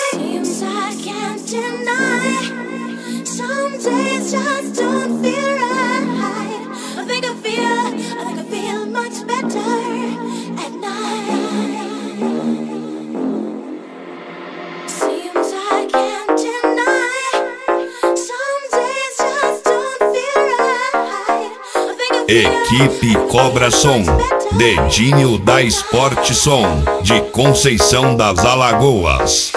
Seems I can't deny. Some days just don't feel right. I think I feel much better at night. Seems I can't deny. Some days just don't feel right. I think Equipe Cobra Som, Dedinho da Esporte Som, de Conceição das Alagoas.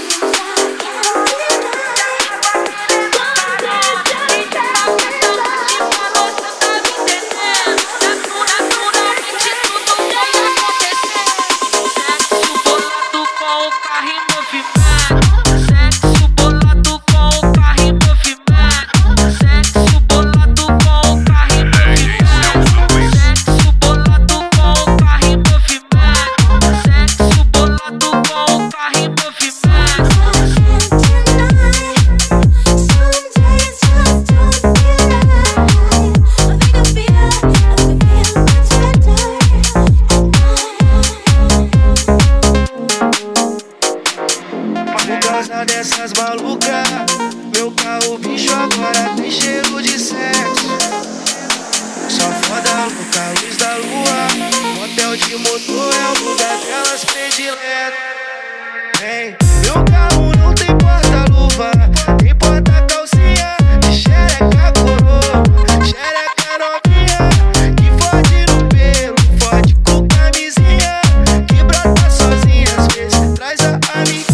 Por causa dessas malucas, meu carro bicho agora tem cheiro de sexo. Só foda louca, luz da lua, motel de motor é o lugar delas predileto. Hey, meu carro não tem porta-luva, tem porta-calcinha, de xereca coroa, xereca novinha, que fode no pelo, fode com camisinha, que brota sozinha, às vezes traz a amiga.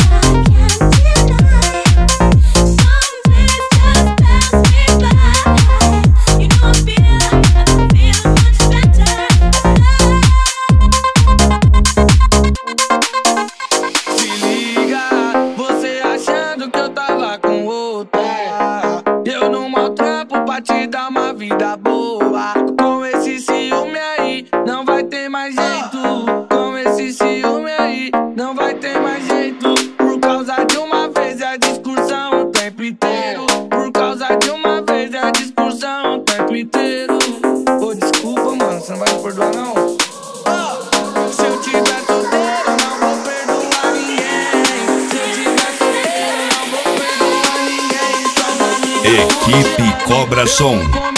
Te dar uma vida boa. Com esse ciúme aí, não vai ter mais jeito. Com esse ciúme aí, não vai ter mais jeito. Por causa de uma vez é a discussão o tempo inteiro. Por causa de uma vez é a discussão o tempo inteiro. Ô, desculpa, mano, você não vai me perdoar, não? Se eu tiver solteiro, não vou perdoar ninguém. Se eu tiver solteiro, não vou perdoar ninguém. Só Equipe Cobra Som,